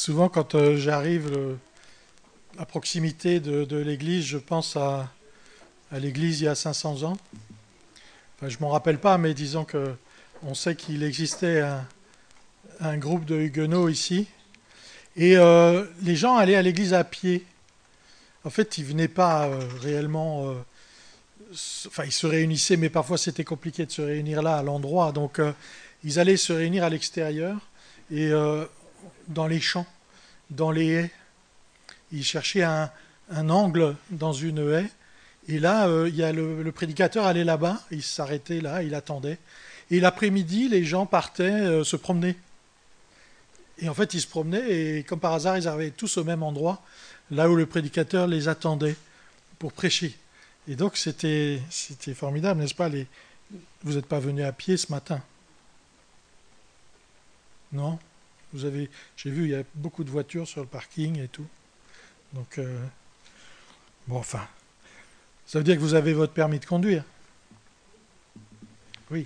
Souvent, quand j'arrive à proximité de l'église, je pense à l'église il y a 500 ans. Enfin, je m'en rappelle pas, mais disons que on sait qu'il existait un groupe de huguenots ici. Et les gens allaient à l'église à pied. En fait, ils venaient pas réellement. Enfin, ils se réunissaient, mais parfois c'était compliqué de se réunir là, à l'endroit. Donc, ils allaient se réunir à l'extérieur et dans les champs, dans les haies. Ils cherchaient un angle dans une haie. Et là, il y a le prédicateur allait là-bas, il s'arrêtait là, il attendait. Et l'après-midi, les gens partaient se promener. Et en fait, ils se promenaient et comme par hasard, ils arrivaient tous au même endroit, là où le prédicateur les attendait pour prêcher. Et donc, c'était formidable, n'est-ce pas Vous n'êtes pas venus à pied ce matin, non J'ai vu, il y a beaucoup de voitures sur le parking et tout. Donc, bon, enfin, ça veut dire que vous avez votre permis de conduire. Oui.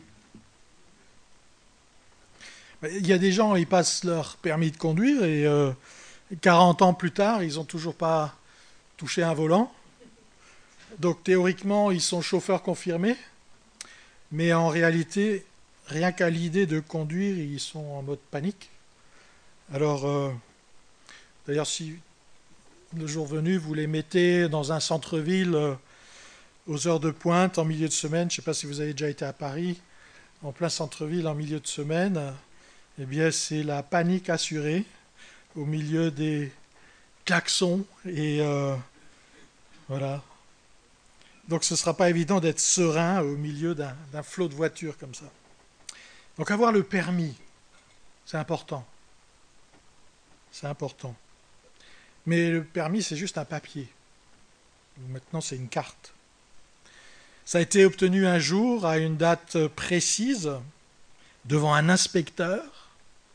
Il y a des gens, ils passent leur permis de conduire et 40 ans plus tard, ils n'ont toujours pas touché un volant. Donc théoriquement, ils sont chauffeurs confirmés, mais en réalité, rien qu'à l'idée de conduire, ils sont en mode panique. Alors, d'ailleurs, si le jour venu, vous les mettez dans un centre-ville aux heures de pointe, en milieu de semaine, je ne sais pas si vous avez déjà été à Paris, en plein centre-ville, en milieu de semaine, eh bien, c'est la panique assurée au milieu des klaxons et voilà. Donc ce ne sera pas évident d'être serein au milieu d'un flot de voitures comme ça. Donc avoir le permis, c'est important. C'est important. Mais le permis, c'est juste un papier. Maintenant, c'est une carte. Ça a été obtenu un jour, à une date précise, devant un inspecteur.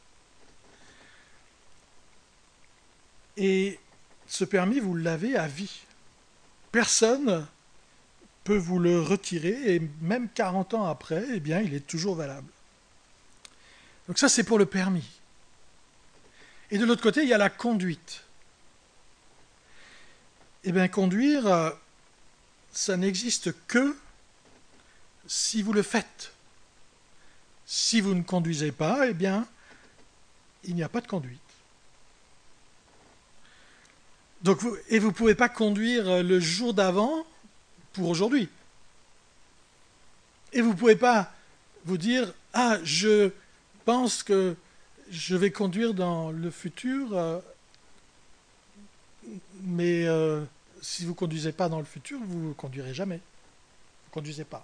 Et ce permis, vous l'avez à vie. Personne peut vous le retirer, et même 40 ans après, eh bien, il est toujours valable. Donc ça, c'est pour le permis. Et de l'autre côté, il y a la conduite. Eh bien, conduire, ça n'existe que si vous le faites. Si vous ne conduisez pas, eh bien, il n'y a pas de conduite. Donc, et vous ne pouvez pas conduire le jour d'avant pour aujourd'hui. Et vous ne pouvez pas vous dire, ah, je pense que je vais conduire dans le futur, mais si vous ne conduisez pas dans le futur, vous ne conduirez jamais. Vous ne conduisez pas.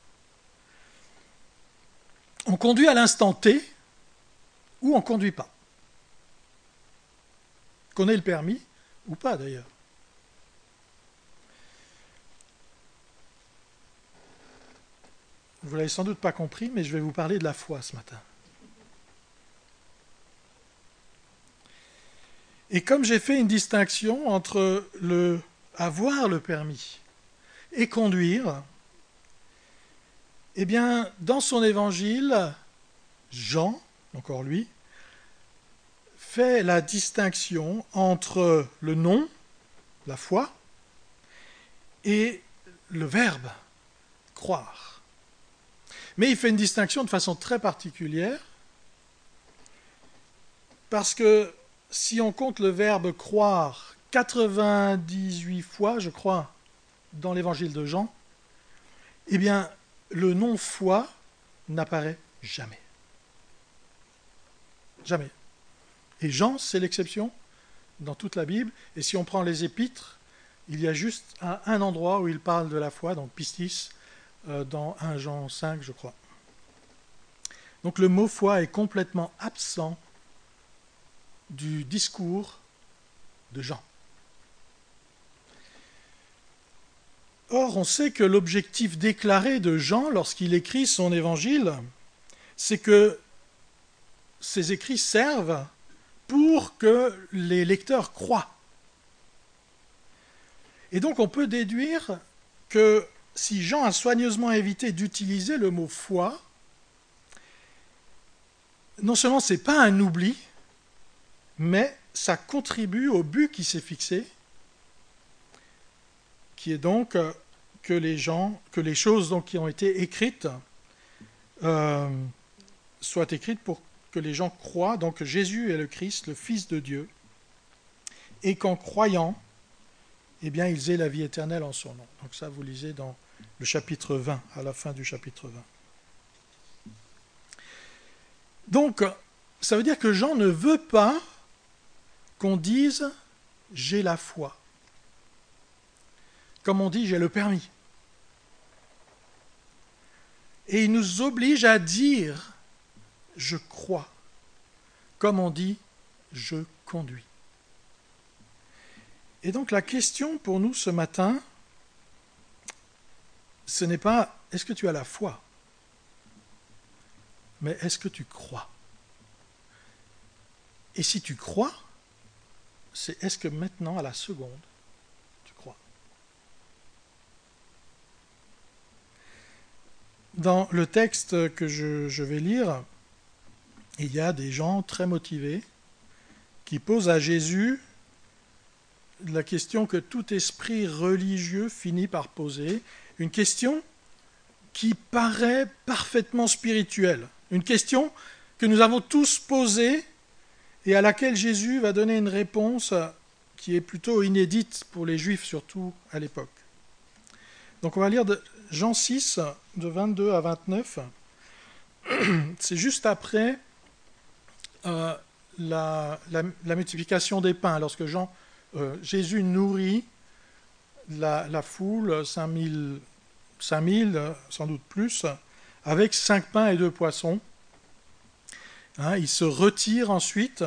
On conduit à l'instant T ou on ne conduit pas. Qu'on ait le permis ou pas d'ailleurs. Vous l'avez sans doute pas compris, mais je vais vous parler de la foi ce matin. Et comme j'ai fait une distinction entre avoir le permis et conduire, eh bien, dans son évangile, Jean, encore lui, fait la distinction entre le nom, la foi, et le verbe, croire. Mais il fait une distinction de façon très particulière, parce que si on compte le verbe croire 98 fois, je crois, dans l'évangile de Jean, eh bien, le nom foi n'apparaît jamais. Jamais. Et Jean, c'est l'exception dans toute la Bible. Et si on prend les épîtres, il y a juste un endroit où il parle de la foi, donc pistis, dans 1 Jean 5, je crois. Donc le mot foi est complètement absent du discours de Jean. Or, on sait que l'objectif déclaré de Jean lorsqu'il écrit son évangile, c'est que ces écrits servent pour que les lecteurs croient. Et donc on peut déduire que si Jean a soigneusement évité d'utiliser le mot foi, non seulement ce n'est pas un oubli, mais ça contribue au but qui s'est fixé, qui est donc que les choses donc, qui ont été écrites soient écrites pour que les gens croient donc que Jésus est le Christ, le Fils de Dieu, et qu'en croyant, eh bien, ils aient la vie éternelle en son nom. Donc ça, vous lisez dans le chapitre 20, à la fin du chapitre 20. Donc, ça veut dire que Jean ne veut pas qu'on dise « j'ai la foi ». Comme on dit « j'ai le permis ». Et il nous oblige à dire « je crois », comme on dit « je conduis ». Et donc la question pour nous ce matin, ce n'est pas « est-ce que tu as la foi ?» mais « est-ce que tu crois ?» Et si tu crois, c'est « est-ce que maintenant, à la seconde, tu crois ?» Dans le texte que je vais lire, il y a des gens très motivés qui posent à Jésus la question que tout esprit religieux finit par poser, une question qui paraît parfaitement spirituelle, une question que nous avons tous posée et à laquelle Jésus va donner une réponse qui est plutôt inédite pour les Juifs, surtout à l'époque. Donc on va lire de Jean 6, de 22 à 29. C'est juste après la multiplication des pains, lorsque Jésus nourrit la foule, 5000, sans doute plus, avec 5 pains et 2 poissons. Il se retire ensuite,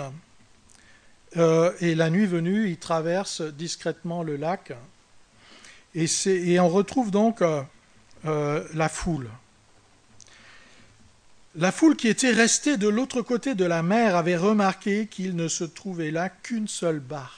et la nuit venue, il traverse discrètement le lac, et on retrouve donc la foule. La foule qui était restée de l'autre côté de la mer avait remarqué qu'il ne se trouvait là qu'une seule barque,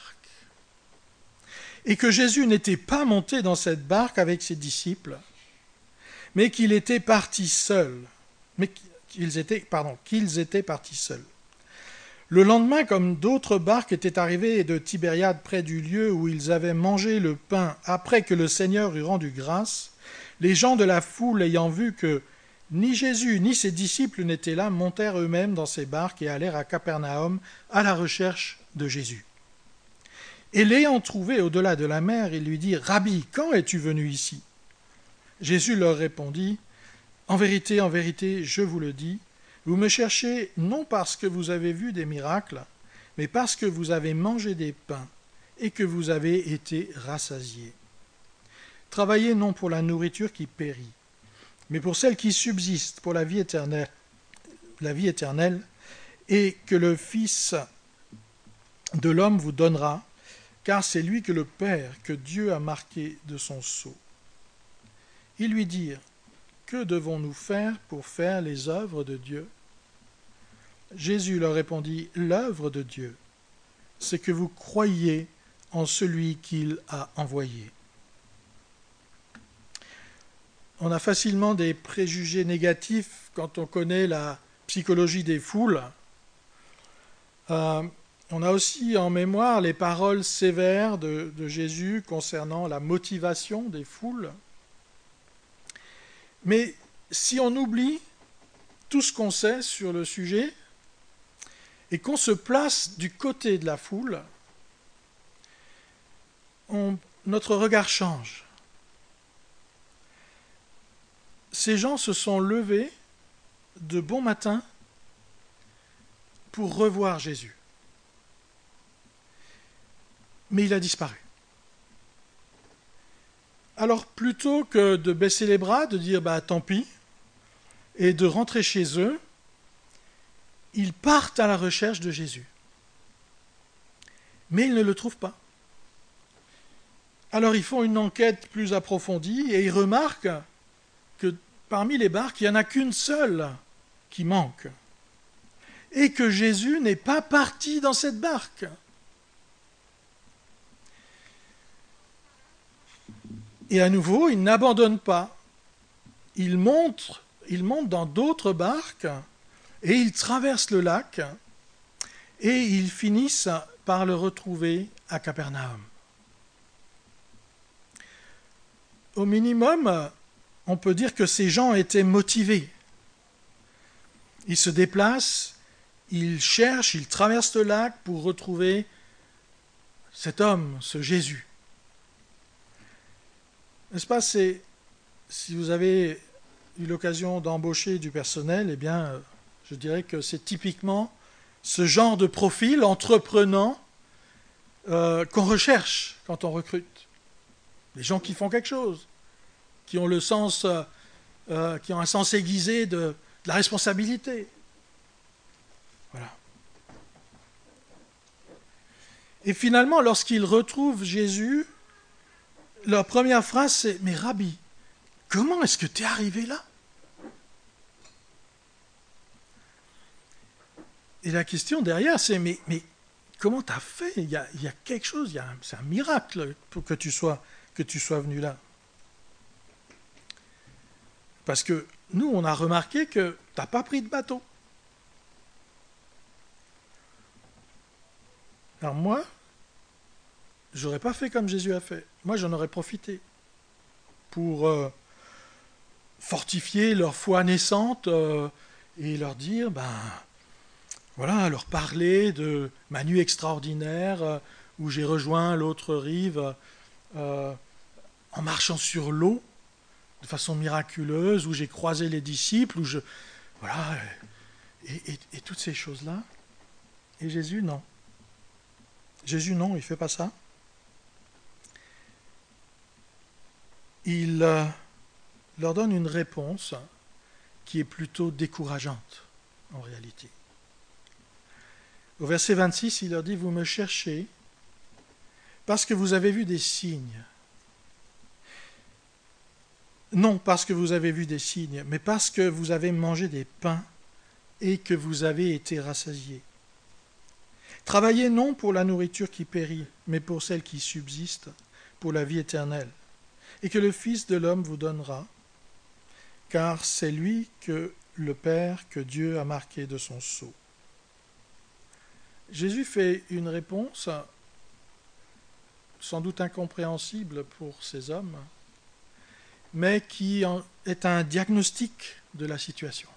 et que Jésus n'était pas monté dans cette barque avec ses disciples, mais qu'ils étaient partis seuls. Qu'ils étaient partis seuls. Le lendemain, comme d'autres barques étaient arrivées de Tibériade près du lieu où ils avaient mangé le pain après que le Seigneur eut rendu grâce, les gens de la foule ayant vu que ni Jésus ni ses disciples n'étaient là, montèrent eux-mêmes dans ces barques et allèrent à Capernaum à la recherche de Jésus. Et l'ayant trouvé au-delà de la mer, ils lui dirent « Rabbi, quand es-tu venu ici ?» Jésus leur répondit « En vérité, je vous le dis, vous me cherchez non parce que vous avez vu des miracles, mais parce que vous avez mangé des pains et que vous avez été rassasiés. Travaillez non pour la nourriture qui périt, mais pour celle qui subsiste, pour la vie éternelle, et que le Fils de l'homme vous donnera, car c'est lui que le Père, que Dieu a marqué de son sceau. » Ils lui dirent « Que devons-nous faire pour faire les œuvres de Dieu ?» Jésus leur répondit « L'œuvre de Dieu, c'est que vous croyiez en celui qu'il a envoyé. » On a facilement des préjugés négatifs quand on connaît la psychologie des foules. On a aussi en mémoire les paroles sévères de Jésus concernant la motivation des foules. Mais si on oublie tout ce qu'on sait sur le sujet et qu'on se place du côté de la foule, notre regard change. Ces gens se sont levés de bon matin pour revoir Jésus. Mais il a disparu. Alors plutôt que de baisser les bras, de dire « tant pis », et de rentrer chez eux, ils partent à la recherche de Jésus. Mais ils ne le trouvent pas. Alors ils font une enquête plus approfondie et ils remarquent que parmi les barques, il n'y en a qu'une seule qui manque. Et que Jésus n'est pas parti dans cette barque. Et à nouveau, ils n'abandonnent pas. Ils montent dans d'autres barques et ils traversent le lac et ils finissent par le retrouver à Capernaum. Au minimum, on peut dire que ces gens étaient motivés. Ils se déplacent, ils cherchent, ils traversent le lac pour retrouver cet homme, ce Jésus. N'est-ce pas, si vous avez eu l'occasion d'embaucher du personnel, eh bien, je dirais que c'est typiquement ce genre de profil entreprenant qu'on recherche quand on recrute. Les gens qui font quelque chose, qui ont qui ont un sens aiguisé de la responsabilité. Voilà. Et finalement, lorsqu'ils retrouvent Jésus, leur première phrase c'est « Mais Rabbi, comment est-ce que tu es arrivé là ?» Et la question derrière c'est « Mais comment tu as fait ? Il y a quelque chose, c'est un miracle pour que tu sois venu là. » Parce que nous, on a remarqué que tu n'as pas pris de bateau. Alors moi, je n'aurais pas fait comme Jésus a fait. Moi, j'en aurais profité pour fortifier leur foi naissante et leur dire, voilà, leur parler de ma nuit extraordinaire où j'ai rejoint l'autre rive en marchant sur l'eau de façon miraculeuse, où j'ai croisé les disciples, voilà, et toutes ces choses-là. Et Jésus, non. Jésus, non, il ne fait pas ça. Il leur donne une réponse qui est plutôt décourageante, en réalité. Au verset 26, il leur dit « Vous me cherchez parce que vous avez vu des signes. Non parce que vous avez vu des signes, mais parce que vous avez mangé des pains et que vous avez été rassasiés. Travaillez non pour la nourriture qui périt, mais pour celle qui subsiste, pour la vie éternelle, et que le Fils de l'homme vous donnera, car c'est lui que le Père, que Dieu a marqué de son sceau. » Jésus fait une réponse sans doute incompréhensible pour ces hommes, mais qui est un diagnostic de la situation.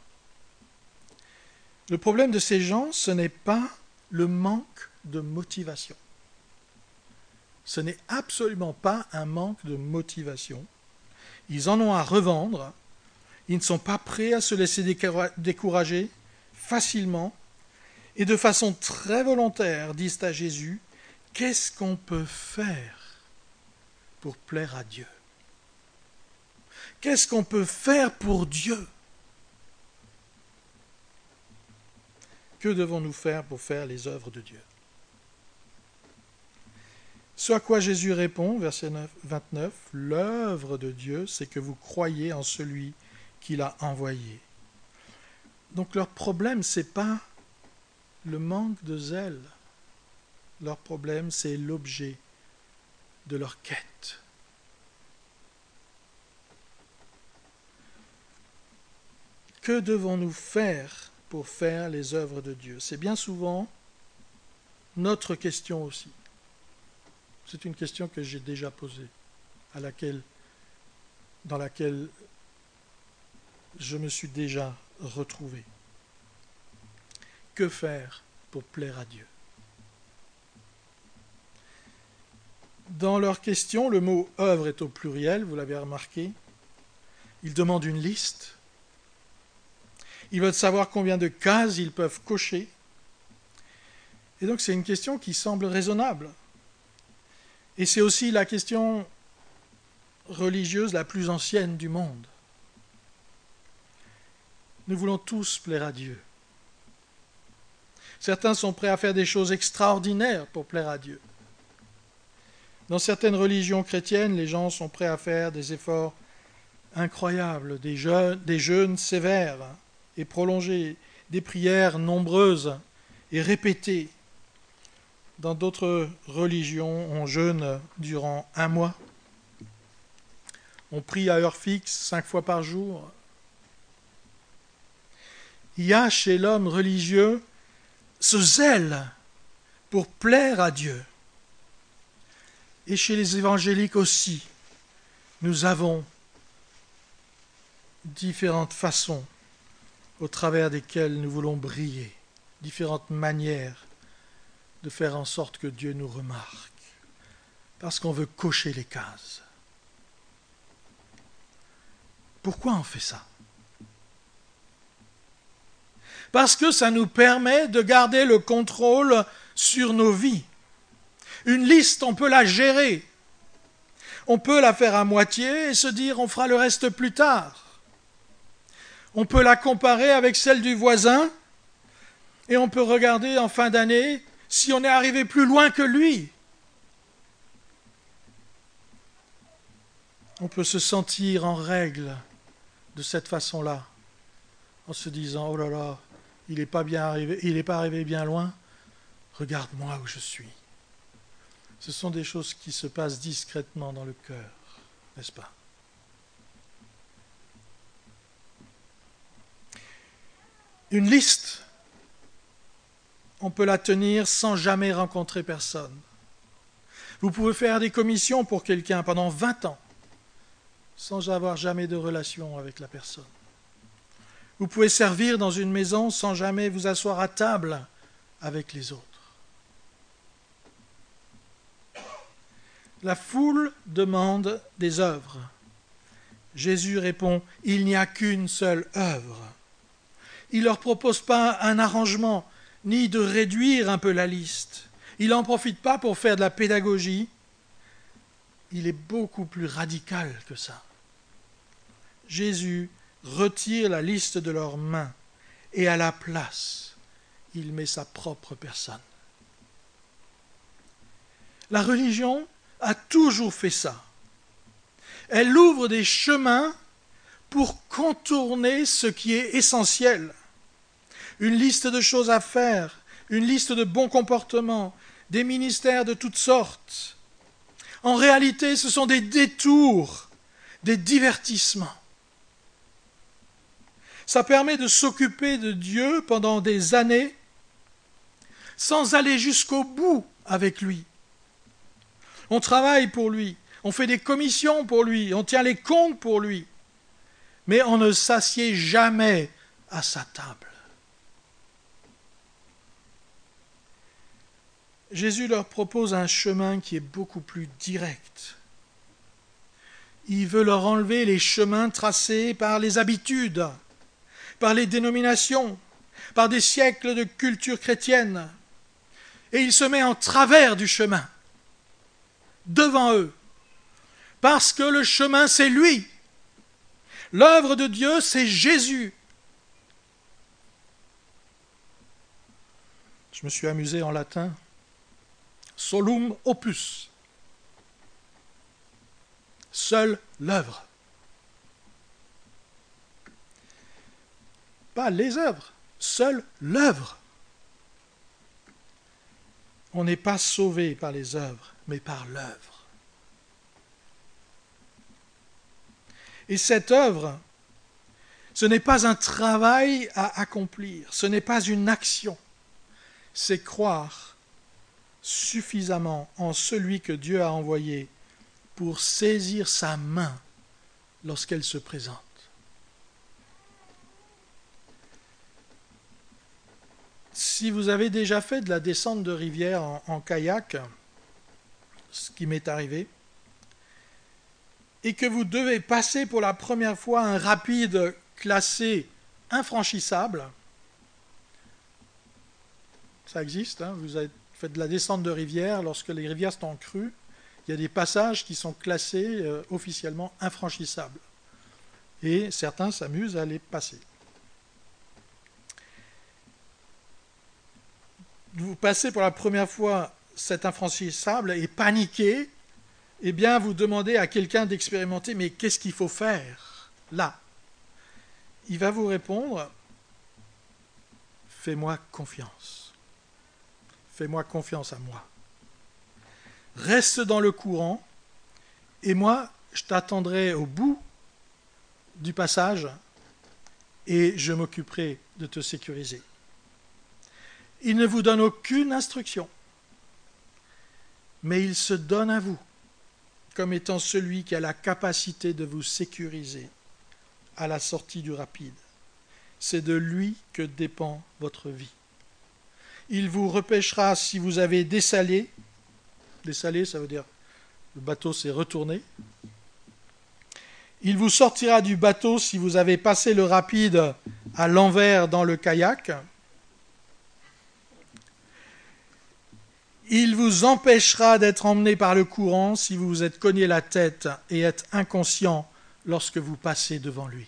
Le problème de ces gens, ce n'est pas le manque de motivation. Ce n'est absolument pas un manque de motivation. Ils en ont à revendre. Ils ne sont pas prêts à se laisser décourager facilement. Et de façon très volontaire, disent à Jésus, « Qu'est-ce qu'on peut faire pour plaire à Dieu ? Qu'est-ce qu'on peut faire pour Dieu ? Que devons-nous faire pour faire les œuvres de Dieu ?» Ce à quoi Jésus répond, verset 29, « L'œuvre de Dieu, c'est que vous croyez en celui qu'il a envoyé. » Donc leur problème, ce n'est pas le manque de zèle. Leur problème, c'est l'objet de leur quête. Que devons-nous faire pour faire les œuvres de Dieu ? C'est bien souvent notre question aussi. C'est une question que j'ai déjà posée, dans laquelle je me suis déjà retrouvé. Que faire pour plaire à Dieu ? Dans leur question, le mot « œuvre » est au pluriel, vous l'avez remarqué. Ils demandent une liste. Ils veulent savoir combien de cases ils peuvent cocher. Et donc c'est une question qui semble raisonnable. Et c'est aussi la question religieuse la plus ancienne du monde. Nous voulons tous plaire à Dieu. Certains sont prêts à faire des choses extraordinaires pour plaire à Dieu. Dans certaines religions chrétiennes, les gens sont prêts à faire des efforts incroyables, des jeûnes sévères et prolongés, des prières nombreuses et répétées. Dans d'autres religions, on jeûne durant 1 mois. On prie à heure fixe 5 fois par jour. Il y a chez l'homme religieux ce zèle pour plaire à Dieu. Et chez les évangéliques aussi, nous avons différentes façons au travers desquelles nous voulons briller, différentes manières de faire en sorte que Dieu nous remarque, parce qu'on veut cocher les cases. Pourquoi on fait ça? Parce que ça nous permet de garder le contrôle sur nos vies. Une liste, on peut la gérer. On peut la faire à moitié et se dire on fera le reste plus tard. On peut la comparer avec celle du voisin et on peut regarder en fin d'année si on est arrivé plus loin que lui. On peut se sentir en règle de cette façon-là, en se disant oh là là, il n'est pas arrivé bien loin, regarde-moi où je suis. Ce sont des choses qui se passent discrètement dans le cœur, n'est-ce pas? Une liste, on peut la tenir sans jamais rencontrer personne. Vous pouvez faire des commissions pour quelqu'un pendant 20 ans, sans avoir jamais de relation avec la personne. Vous pouvez servir dans une maison sans jamais vous asseoir à table avec les autres. La foule demande des œuvres. Jésus répond, il n'y a qu'une seule œuvre. Il ne leur propose pas un arrangement, ni de réduire un peu la liste. Il n'en profite pas pour faire de la pédagogie. Il est beaucoup plus radical que ça. Jésus retire la liste de leurs mains et à la place, il met sa propre personne. La religion a toujours fait ça. Elle ouvre des chemins pour contourner ce qui est essentiel. Une liste de choses à faire, une liste de bons comportements, des ministères de toutes sortes. En réalité, ce sont des détours, des divertissements. Ça permet de s'occuper de Dieu pendant des années sans aller jusqu'au bout avec lui. On travaille pour lui, on fait des commissions pour lui, on tient les comptes pour lui, mais on ne s'assied jamais à sa table. Jésus leur propose un chemin qui est beaucoup plus direct. Il veut leur enlever les chemins tracés par les habitudes, par les dénominations, par des siècles de culture chrétienne. Et il se met en travers du chemin, devant eux, parce que le chemin, c'est lui. L'œuvre de Dieu, c'est Jésus. Je me suis amusé en latin. Solum opus. Seule l'œuvre. Pas les œuvres, seule l'œuvre. On n'est pas sauvé par les œuvres, mais par l'œuvre. Et cette œuvre, ce n'est pas un travail à accomplir, ce n'est pas une action, c'est croire suffisamment en celui que Dieu a envoyé pour saisir sa main lorsqu'elle se présente. Si vous avez déjà fait de la descente de rivière en kayak, ce qui m'est arrivé, et que vous devez passer pour la première fois un rapide classé infranchissable, ça existe, hein, vous avez fait de la descente de rivière, lorsque les rivières sont en crue, il y a des passages qui sont classés officiellement infranchissables. Et certains s'amusent à les passer. Vous passez pour la première fois cet infranchissable et paniquez, eh bien vous demandez à quelqu'un d'expérimenter, mais qu'est-ce qu'il faut faire là? Il va vous répondre, fais-moi confiance. Fais-moi confiance à moi. Reste dans le courant, et moi, je t'attendrai au bout du passage, et je m'occuperai de te sécuriser. Il ne vous donne aucune instruction. mais il se donne à vous comme étant celui qui a la capacité de vous sécuriser à la sortie du rapide. C'est de lui que dépend votre vie. Il vous repêchera si vous avez dessalé. Dessalé, ça veut dire le bateau s'est retourné. Il vous sortira du bateau si vous avez passé le rapide à l'envers dans le kayak. Il vous empêchera d'être emmené par le courant si vous vous êtes cogné la tête et êtes inconscient lorsque vous passez devant lui.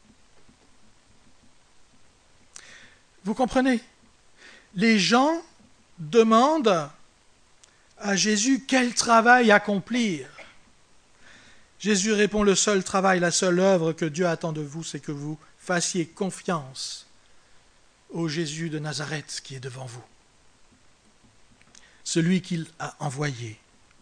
Vous comprenez? Les gens demandent à Jésus quel travail accomplir. Jésus répond, le seul travail, la seule œuvre que Dieu attend de vous, c'est que vous fassiez confiance au Jésus de Nazareth qui est devant vous. Celui qu'il a envoyé.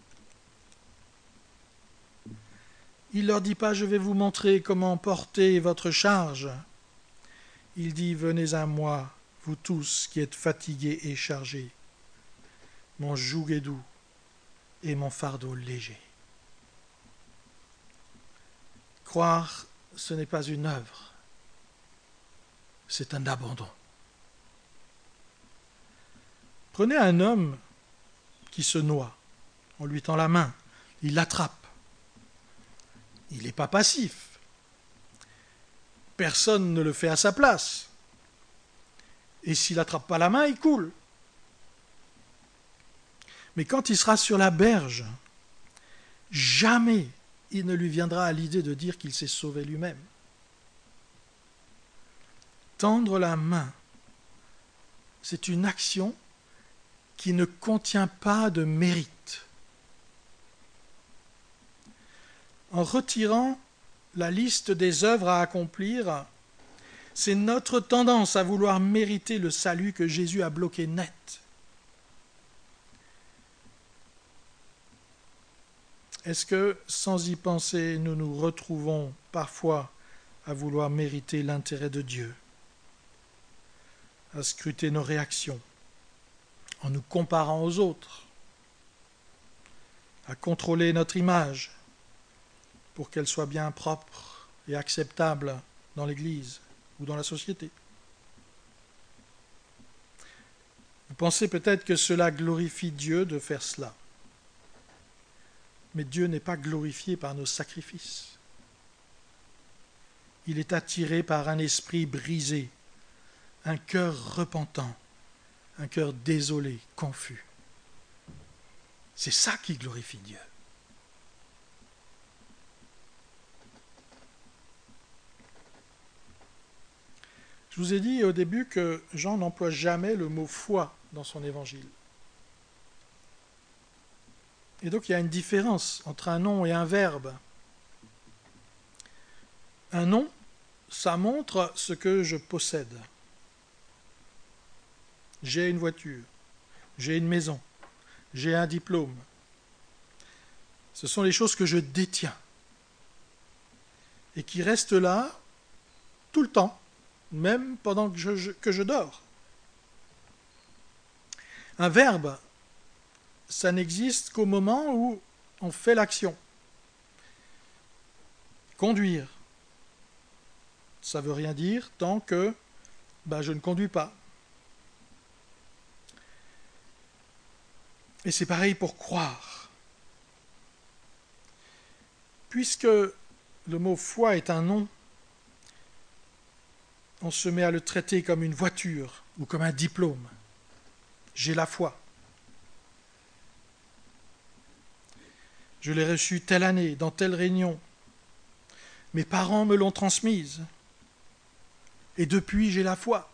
Il ne leur dit pas, je vais vous montrer comment porter votre charge. Il dit, venez à moi, vous tous qui êtes fatigués et chargés. Mon joug est doux et mon fardeau léger. Croire, ce n'est pas une œuvre, c'est un abandon. Prenez un homme qui se noie, on lui tend la main, il l'attrape. Il n'est pas passif. Personne ne le fait à sa place. Et s'il n'attrape pas la main, il coule. Mais quand il sera sur la berge, jamais il ne lui viendra à l'idée de dire qu'il s'est sauvé lui-même. Tendre la main, c'est une action qui ne contient pas de mérite. En retirant la liste des œuvres à accomplir, c'est notre tendance à vouloir mériter le salut que Jésus a bloqué net. Est-ce que, sans y penser, nous nous retrouvons parfois à vouloir mériter l'intérêt de Dieu, à scruter nos réactions, en nous comparant aux autres, à contrôler notre image pour qu'elle soit bien propre et acceptable dans l'Église ou dans la société? Vous pensez peut-être que cela glorifie Dieu de faire cela. Mais Dieu n'est pas glorifié par nos sacrifices. Il est attiré par un esprit brisé, un cœur repentant, un cœur désolé, confus. C'est ça qui glorifie Dieu. Je vous ai dit au début que Jean n'emploie jamais le mot foi dans son évangile. Et donc il y a une différence entre un nom et un verbe. Un nom, ça montre ce que je possède. J'ai une voiture, j'ai une maison, j'ai un diplôme. Ce sont les choses que je détiens et qui restent là tout le temps, même pendant que je dors. Un verbe, ça n'existe qu'au moment où on fait l'action. Conduire, ça ne veut rien dire tant que je ne conduis pas. Et c'est pareil pour croire. Puisque le mot foi est un nom, on se met à le traiter comme une voiture ou comme un diplôme. J'ai la foi. Je l'ai reçue telle année, dans telle réunion. Mes parents me l'ont transmise. Et depuis, j'ai la foi.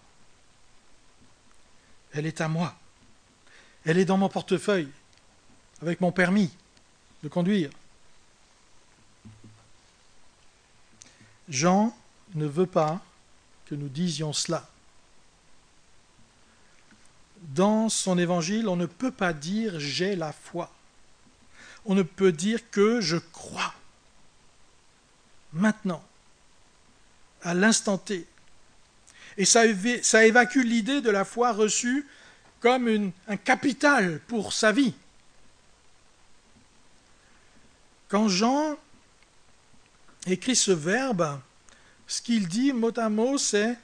Elle est à moi. Elle est dans mon portefeuille, avec mon permis de conduire. Jean ne veut pas que nous disions cela. Dans son évangile, on ne peut pas dire « j'ai la foi ». On ne peut dire que « je crois ». Maintenant, à l'instant T. Et ça évacue l'idée de la foi reçue comme un capital pour sa vie. Quand Jean écrit ce verbe, ce qu'il dit mot à mot, c'est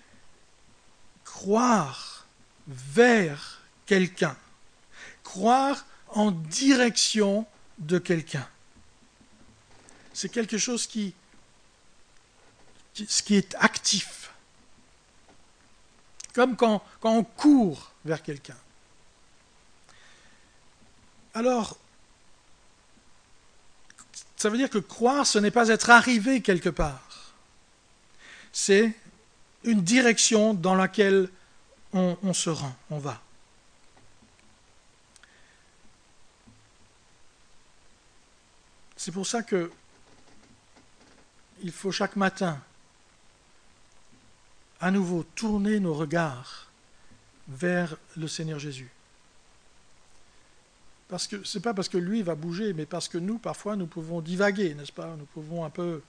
croire vers quelqu'un, croire en direction de quelqu'un. C'est quelque chose qui est actif, comme quand on court vers quelqu'un. Alors, ça veut dire que croire, ce n'est pas être arrivé quelque part. C'est une direction dans laquelle on se rend, on va. C'est pour ça que il faut chaque matin à nouveau tourner nos regards vers le Seigneur Jésus. Parce que c'est pas parce que lui va bouger, mais parce que nous, parfois, nous pouvons divaguer, n'est-ce pas? Nous pouvons un peu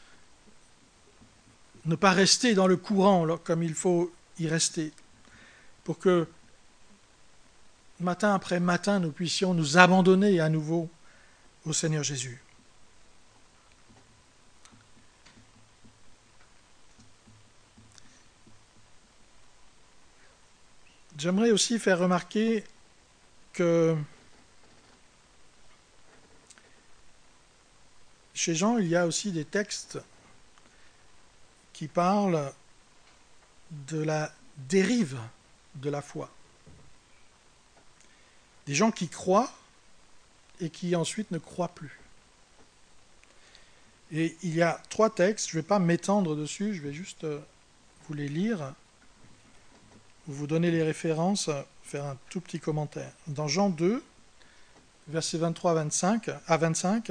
ne pas rester dans le courant comme il faut y rester, pour que matin après matin, nous puissions nous abandonner à nouveau au Seigneur Jésus. J'aimerais aussi faire remarquer que chez Jean, il y a aussi des textes qui parlent de la dérive de la foi. Des gens qui croient et qui ensuite ne croient plus. Et il y a 3 textes, je ne vais pas m'étendre dessus, je vais juste vous les lire, vous donner les références, faire un tout petit commentaire. Dans Jean 2, versets 23 à 25,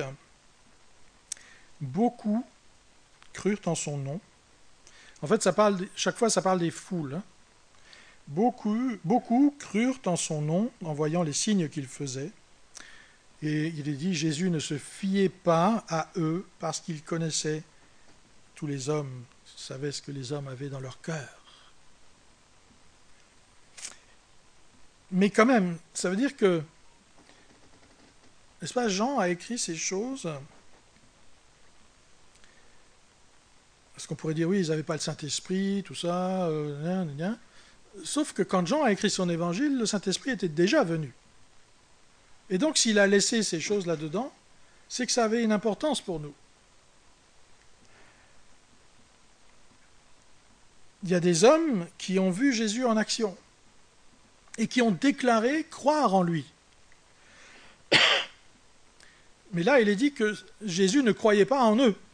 beaucoup crurent en son nom. En fait, chaque fois, ça parle des foules. Beaucoup crurent en son nom en voyant les signes qu'il faisait. Et il est dit, Jésus ne se fiait pas à eux parce qu'il connaissait tous les hommes, savait ce que les hommes avaient dans leur cœur. Mais quand même, ça veut dire que, n'est-ce pas, Jean a écrit ces choses, parce qu'on pourrait dire, oui, ils n'avaient pas le Saint-Esprit, tout ça, sauf que quand Jean a écrit son évangile, le Saint-Esprit était déjà venu. Et donc, s'il a laissé ces choses là-dedans, c'est que ça avait une importance pour nous. Il y a des hommes qui ont vu Jésus en action et qui ont déclaré croire en lui. Mais là, il est dit que Jésus ne croyait pas en eux.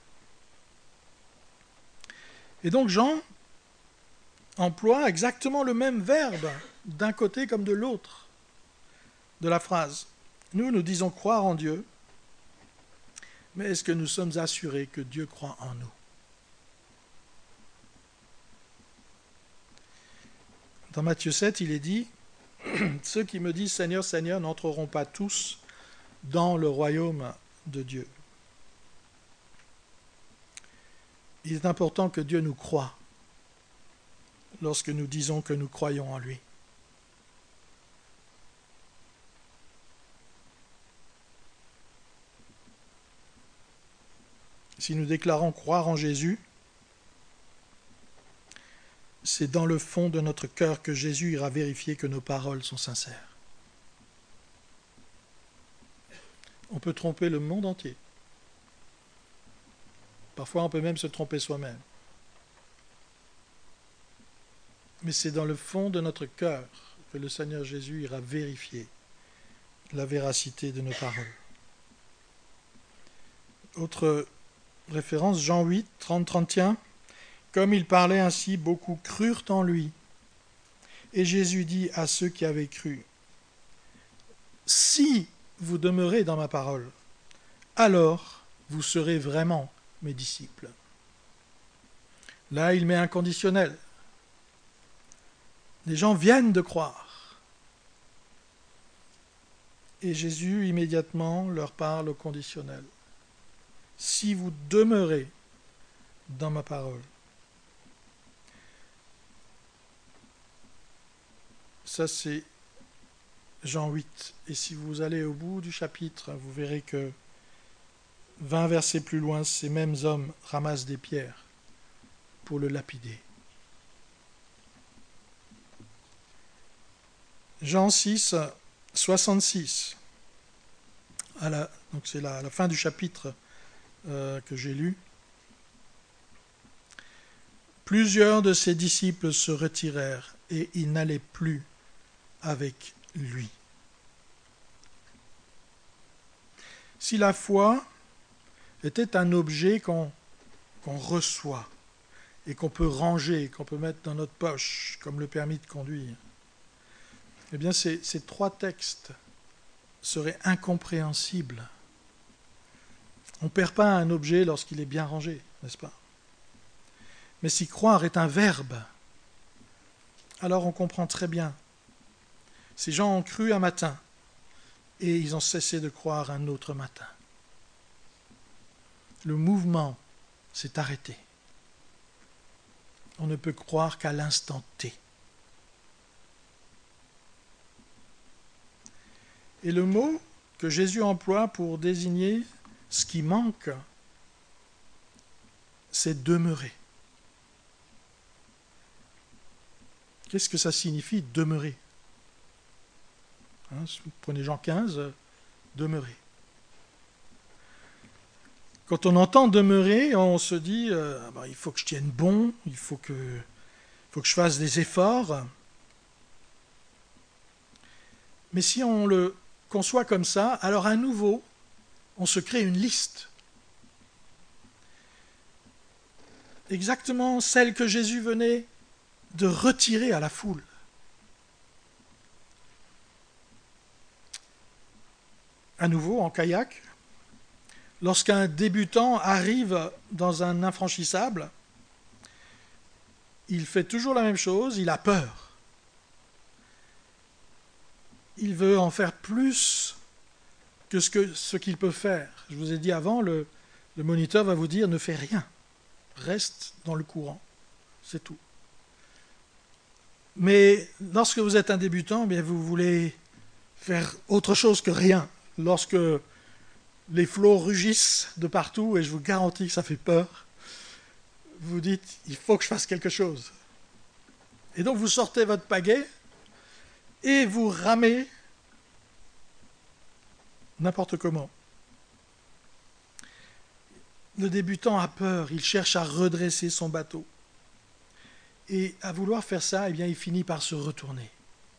Et donc Jean emploie exactement le même verbe, d'un côté comme de l'autre, de la phrase. Nous disons croire en Dieu, mais est-ce que nous sommes assurés que Dieu croit en nous? Dans Matthieu 7, il est dit, « Ceux qui me disent Seigneur, Seigneur n'entreront pas tous dans le royaume de Dieu. » Il est important que Dieu nous croie lorsque nous disons que nous croyons en lui. Si nous déclarons croire en Jésus, c'est dans le fond de notre cœur que Jésus ira vérifier que nos paroles sont sincères. On peut tromper le monde entier. Parfois, on peut même se tromper soi-même. Mais c'est dans le fond de notre cœur que le Seigneur Jésus ira vérifier la véracité de nos paroles. Autre référence, Jean 8, 30-31. Comme il parlait ainsi, beaucoup crurent en lui. Et Jésus dit à ceux qui avaient cru, « Si vous demeurez dans ma parole, alors vous serez vraiment mes disciples. » Là, il met un conditionnel. Les gens viennent de croire. Et Jésus immédiatement leur parle au conditionnel. « Si vous demeurez dans ma parole. » Ça, c'est Jean 8. Et si vous allez au bout du chapitre, vous verrez que 20 versets plus loin, ces mêmes hommes ramassent des pierres pour le lapider. Jean 6, 66. Donc c'est à la fin du chapitre que j'ai lu. Plusieurs de ses disciples se retirèrent et ils n'allaient plus avec lui. Si la foi était un objet qu'on reçoit et qu'on peut ranger, qu'on peut mettre dans notre poche, comme le permis de conduire, eh bien ces 3 textes seraient incompréhensibles. On ne perd pas un objet lorsqu'il est bien rangé, n'est-ce pas? Mais si croire est un verbe, alors on comprend très bien. Ces gens ont cru un matin et ils ont cessé de croire un autre matin. Le mouvement s'est arrêté. On ne peut croire qu'à l'instant T. Et le mot que Jésus emploie pour désigner ce qui manque, c'est demeurer. Qu'est-ce que ça signifie demeurer? Si vous prenez Jean 15, demeurer. Quand on entend demeurer, on se dit il faut que je tienne bon, il faut que je fasse des efforts. Mais si on le conçoit comme ça, alors à nouveau, on se crée une liste. Exactement celle que Jésus venait de retirer à la foule. À nouveau, en kayak, lorsqu'un débutant arrive dans un infranchissable, il fait toujours la même chose, il a peur. Il veut en faire plus que ce qu'il peut faire. Je vous ai dit avant, le moniteur va vous dire ne fais rien, reste dans le courant, c'est tout. Mais lorsque vous êtes un débutant, eh bien vous voulez faire autre chose que rien. Lorsque les flots rugissent de partout, et je vous garantis que ça fait peur, vous dites, il faut que je fasse quelque chose. Et donc vous sortez votre pagaie et vous ramez n'importe comment. Le débutant a peur, il cherche à redresser son bateau. Et à vouloir faire ça, eh bien, il finit par se retourner.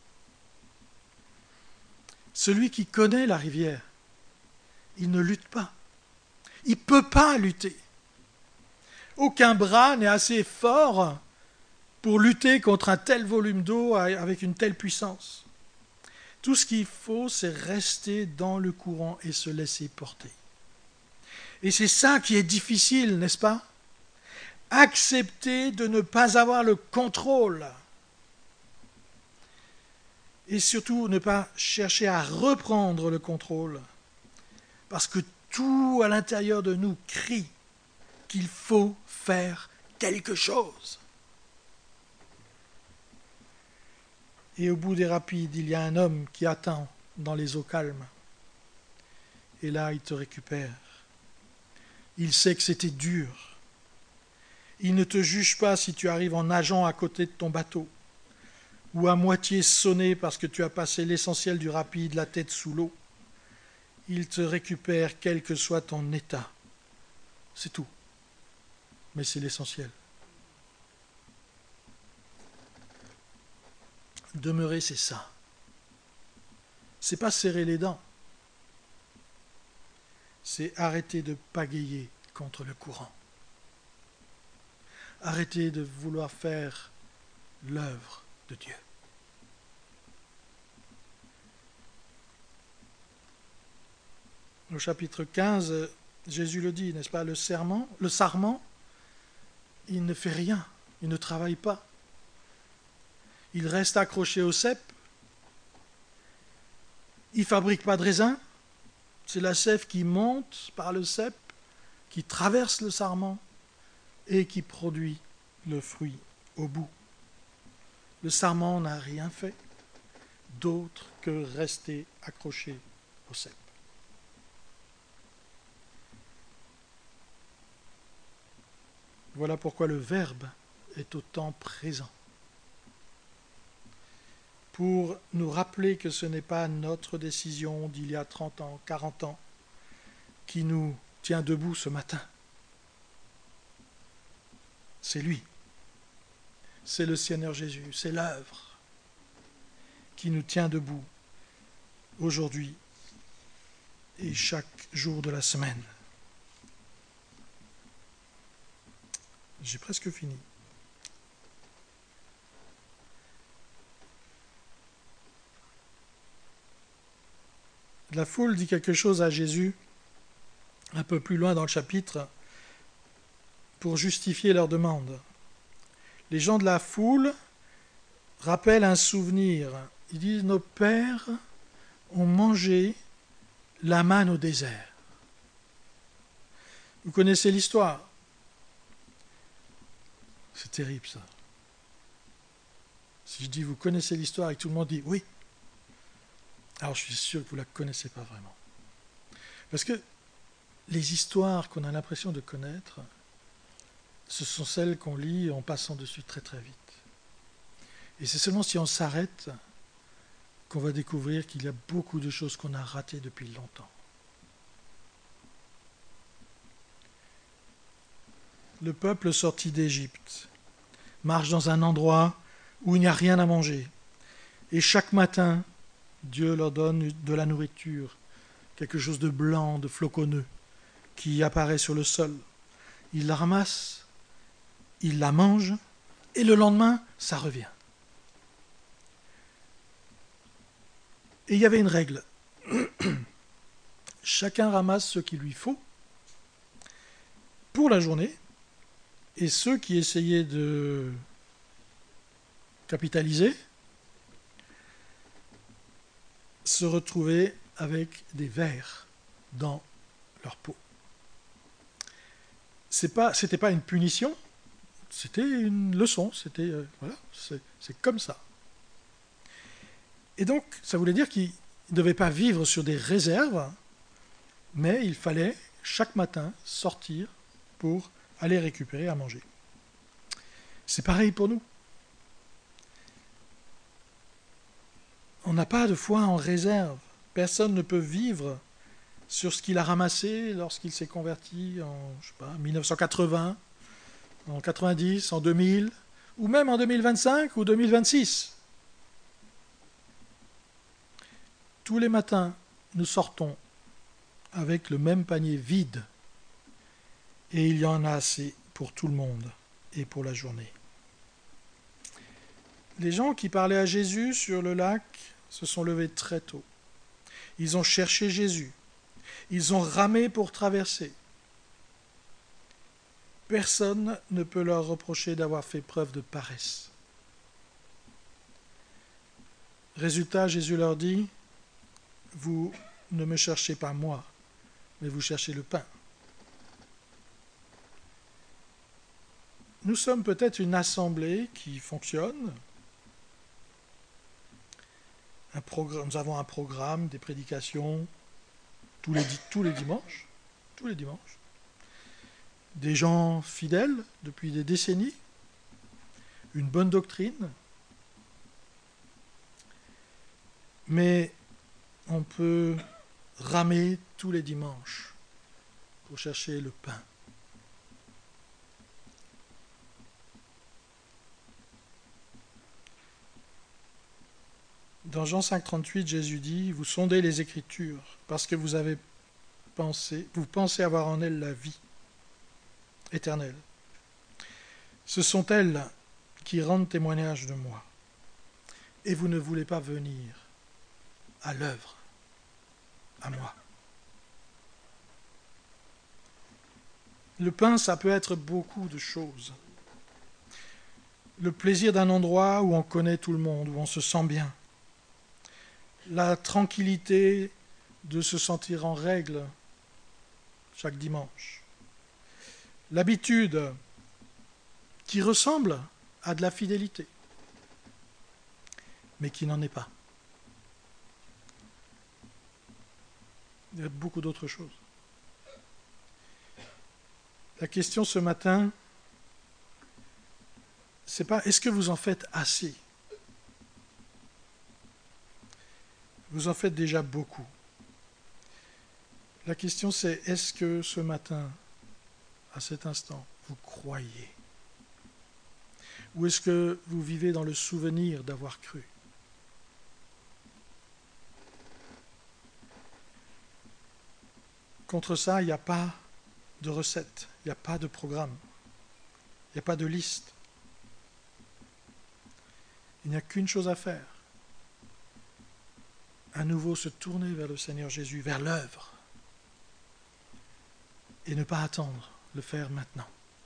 Celui qui connaît la rivière, il ne lutte pas. Il ne peut pas lutter. Aucun bras n'est assez fort pour lutter contre un tel volume d'eau avec une telle puissance. Tout ce qu'il faut, c'est rester dans le courant et se laisser porter. Et c'est ça qui est difficile, n'est-ce pas? Accepter de ne pas avoir le contrôle. Et surtout, ne pas chercher à reprendre le contrôle. Parce que tout à l'intérieur de nous crie qu'il faut faire quelque chose. Et au bout des rapides, il y a un homme qui attend dans les eaux calmes. Et là, il te récupère. Il sait que c'était dur. Il ne te juge pas si tu arrives en nageant à côté de ton bateau, ou à moitié sonné parce que tu as passé l'essentiel du rapide, la tête sous l'eau. Il te récupère quel que soit ton état. C'est tout. Mais c'est l'essentiel. Demeurer, c'est ça. C'est pas serrer les dents. C'est arrêter de pagayer contre le courant. Arrêtez de vouloir faire l'œuvre de Dieu. Au chapitre 15, Jésus le dit, n'est-ce pas, le sarment, il ne fait rien, il ne travaille pas. Il reste accroché au cep. Il ne fabrique pas de raisin. C'est la sève qui monte par le cep, qui traverse le sarment et qui produit le fruit au bout. Le sarment n'a rien fait d'autre que rester accroché au cep. Voilà pourquoi le Verbe est autant présent. Pour nous rappeler que ce n'est pas notre décision d'il y a 30 ans, 40 ans, qui nous tient debout ce matin. C'est lui. C'est le Seigneur Jésus. C'est l'œuvre qui nous tient debout aujourd'hui et chaque jour de la semaine. J'ai presque fini. La foule dit quelque chose à Jésus un peu plus loin dans le chapitre pour justifier leur demande. Les gens de la foule rappellent un souvenir. Ils disent: nos pères ont mangé la manne au désert. Vous connaissez l'histoire. C'est terrible ça. Si je dis vous connaissez l'histoire et que tout le monde dit oui, alors je suis sûr que vous ne la connaissez pas vraiment. Parce que les histoires qu'on a l'impression de connaître, ce sont celles qu'on lit en passant dessus très très vite. Et c'est seulement si on s'arrête qu'on va découvrir qu'il y a beaucoup de choses qu'on a ratées depuis longtemps. Le peuple sorti d'Égypte marche dans un endroit où il n'y a rien à manger. Et chaque matin, Dieu leur donne de la nourriture, quelque chose de blanc, de floconneux, qui apparaît sur le sol. Ils la ramassent, ils la mangent, et le lendemain, ça revient. Et il y avait une règle. Chacun ramasse ce qu'il lui faut pour la journée, et ceux qui essayaient de capitaliser se retrouvaient avec des vers dans leur peau. C'était pas une punition, c'était une leçon, voilà, c'est comme ça. Et donc, ça voulait dire qu'ils ne devaient pas vivre sur des réserves, mais il fallait chaque matin sortir pour aller récupérer à manger. C'est pareil pour nous. On n'a pas de foi en réserve. Personne ne peut vivre sur ce qu'il a ramassé lorsqu'il s'est converti en, 1980, en 90, en 2000, ou même en 2025 ou 2026. Tous les matins, nous sortons avec le même panier vide, et il y en a assez pour tout le monde et pour la journée. Les gens qui parlaient à Jésus sur le lac se sont levés très tôt. Ils ont cherché Jésus. Ils ont ramé pour traverser. Personne ne peut leur reprocher d'avoir fait preuve de paresse. Résultat, Jésus leur dit: vous ne me cherchez pas moi, mais vous cherchez le pain. Nous sommes peut-être une assemblée qui fonctionne. Nous avons un programme, des prédications tous les dimanches. Des gens fidèles depuis des décennies. Une bonne doctrine. Mais on peut ramer tous les dimanches pour chercher le pain. Dans Jean 5,38, Jésus dit: vous sondez les Écritures parce que vous pensez avoir en elles la vie éternelle. Ce sont elles qui rendent témoignage de moi. Et vous ne voulez pas venir à l'œuvre, à moi. Le pain, ça peut être beaucoup de choses. Le plaisir d'un endroit où on connaît tout le monde, où on se sent bien. La tranquillité de se sentir en règle chaque dimanche. L'habitude qui ressemble à de la fidélité, mais qui n'en est pas. Il y a beaucoup d'autres choses. La question ce matin, c'est pas est-ce que vous en faites assez? Vous en faites déjà beaucoup. La question c'est est-ce que ce matin, à cet instant, vous croyez? Ou est-ce que vous vivez dans le souvenir d'avoir cru? Contre ça, il n'y a pas de recette, il n'y a pas de programme, il n'y a pas de liste. Il n'y a qu'une chose à faire. À nouveau se tourner vers le Seigneur Jésus, vers l'œuvre. Et ne pas attendre, le faire maintenant.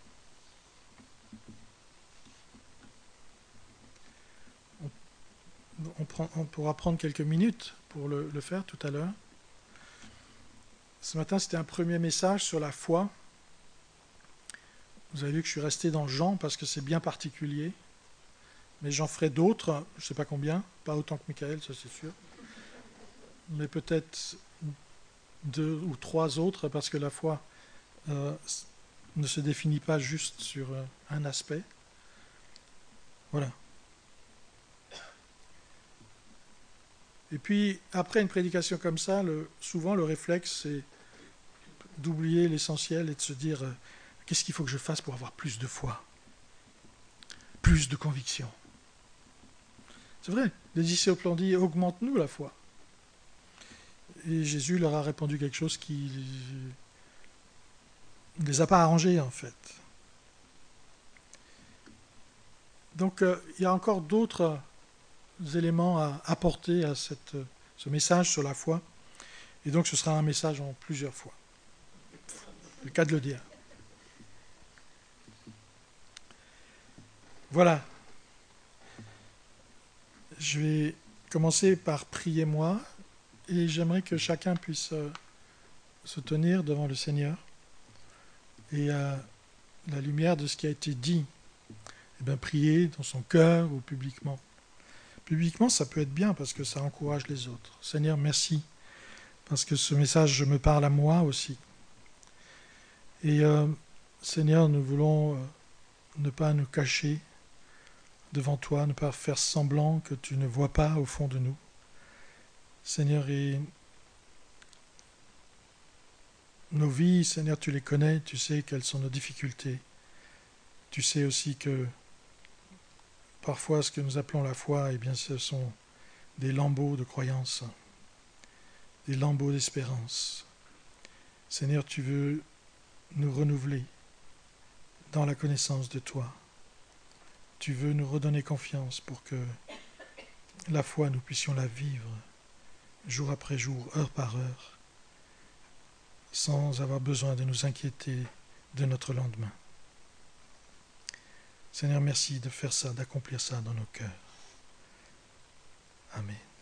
On pourra prendre quelques minutes pour le faire tout à l'heure. Ce matin, c'était un premier message sur la foi. Vous avez vu que je suis resté dans Jean parce que c'est bien particulier. Mais j'en ferai d'autres, je ne sais pas combien, pas autant que Michael, ça c'est sûr. Mais peut-être 2 ou 3 autres parce que la foi ne se définit pas juste sur un aspect. Voilà. Et puis, après une prédication comme ça, souvent le réflexe, c'est d'oublier l'essentiel et de se dire qu'est-ce qu'il faut que je fasse pour avoir plus de foi, plus de conviction. C'est vrai, les disciples ont dit augmente-nous la foi. Et Jésus leur a répondu quelque chose qui ne les a pas arrangés en fait. Donc il y a encore d'autres éléments à apporter à ce message sur la foi. Et donc ce sera un message en plusieurs fois. C'est le cas de le dire. Voilà. Je vais commencer par prier moi. Et j'aimerais que chacun puisse se tenir devant le Seigneur. Et à la lumière de ce qui a été dit, eh bien, prier dans son cœur ou publiquement. Publiquement, ça peut être bien parce que ça encourage les autres. Seigneur, merci, parce que ce message me parle à moi aussi. Et Seigneur, nous voulons ne pas nous cacher devant toi, ne pas faire semblant que tu ne vois pas au fond de nous. Seigneur, et nos vies, Seigneur, tu les connais, tu sais quelles sont nos difficultés. Tu sais aussi que parfois ce que nous appelons la foi, eh bien, ce sont des lambeaux de croyance, des lambeaux d'espérance. Seigneur, tu veux nous renouveler dans la connaissance de toi. Tu veux nous redonner confiance pour que la foi, nous puissions la vivre jour après jour, heure par heure, sans avoir besoin de nous inquiéter de notre lendemain. Seigneur, merci de faire ça, d'accomplir ça dans nos cœurs. Amen.